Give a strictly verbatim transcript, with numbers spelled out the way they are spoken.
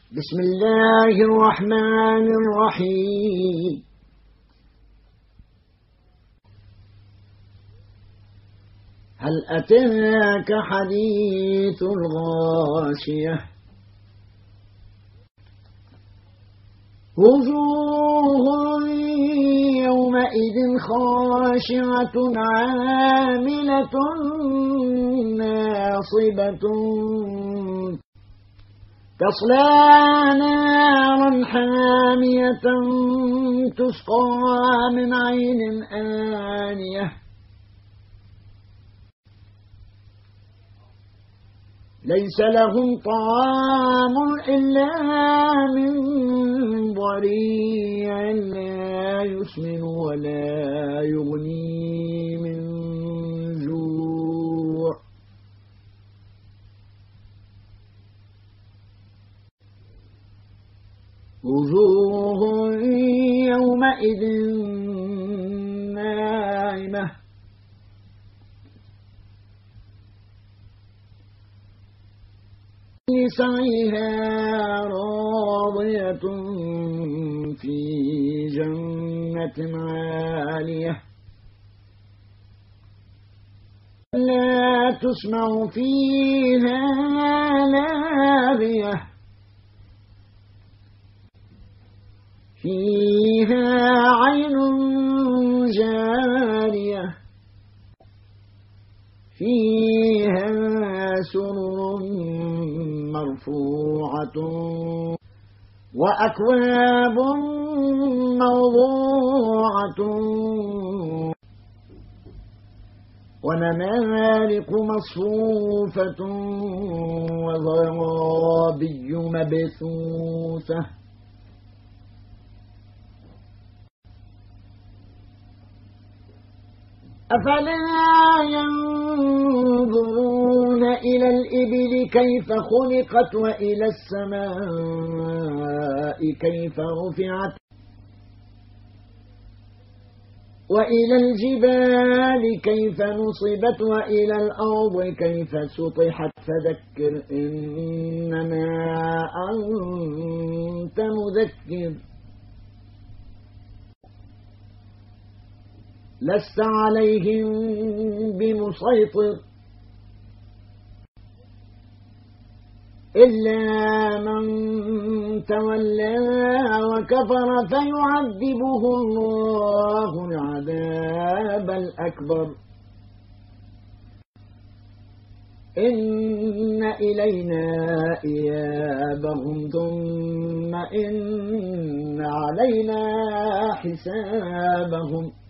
بسم الله الرحمن الرحيم. هل أتاك حديث الغاشية وجوه يومئذ خاشعة عاملة ناصبة تصلى نارا حامية تسقى من عين آنية ليس لهم طعام إلا من ضريع لا يسمن ولا يغني من جوع وجوه يومئذ ناعمة لسعيها راضية في جنة عالية لا تسمع فيها لاغية فيها عين جارية فيها سرر مرفوعة وأكواب موضوعة ونمارق مصفوفة وزرابي مبثوثة أفلا ينظرون إلى الإبل كيف خلقت وإلى السماء كيف رفعت وإلى الجبال كيف نصبت وإلى الأرض كيف سطحت فذكر إنما أنت مذكر لست عليهم بمسيطر إلا من تولى وكفر فيعذبه الله العذاب الأكبر إن إلينا إيابهم ثم إن علينا حسابهم